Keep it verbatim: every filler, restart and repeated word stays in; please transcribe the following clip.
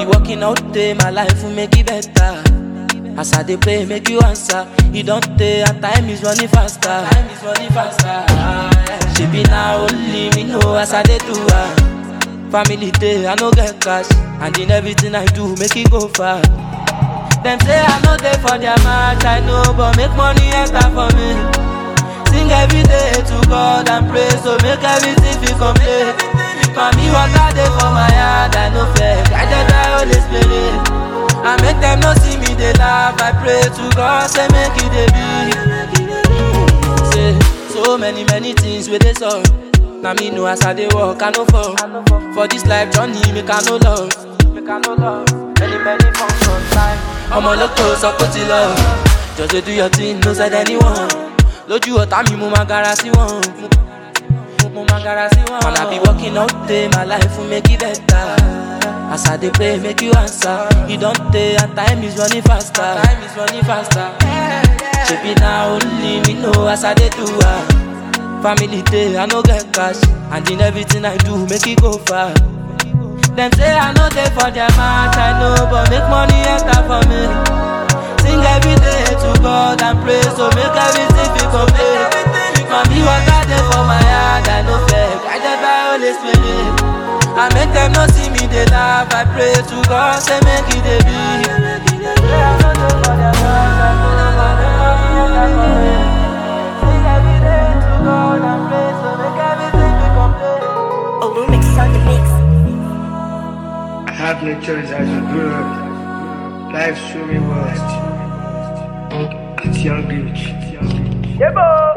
be working all day, my life will make it better. As I dey pray, make you answer. You don't take, and time is running faster. Time is running faster. She be now only me know as I dey do her. Family day, I no get cash, and in everything I do, make it go far. Them say I no dey for their match, I know, but make money enter for me. Sing every day to God and pray, so make everything feel complete. Mommy, what I dey for my heart, I no fake, I just die Holy Spirit. I make them not see me, they laugh. I pray to God, say make it they be. Say so many, many things with this all. Now me know as I they walk, I know for For this life journey, make I no love. Make I no love. Many, many functions time. I'm on the close, I put it love. Just to do your thing, no side anyone. Lord, you are me, mama garasi one. Mama garasi one. Man, I be working all day, my life will make it better. As I dey pray, make you answer. You don't take, and time is running faster. Time is running faster. She be now only me know as I dey do her. Family day, I no get cash, and in everything I do, make it go far. Them say I no dey for their match, I know, but make money enter for me. Sing every day to God and pray, so make everything feel complete. Mommy, what I dey for my heart, I no fake, I just buy Holy Spirit. I make them not see me, they laugh. I pray to God, say make it they be. Oh, Lumix on the mix. I have no choice as a grow up. Life showed me worst. At young age. Yeah, boy.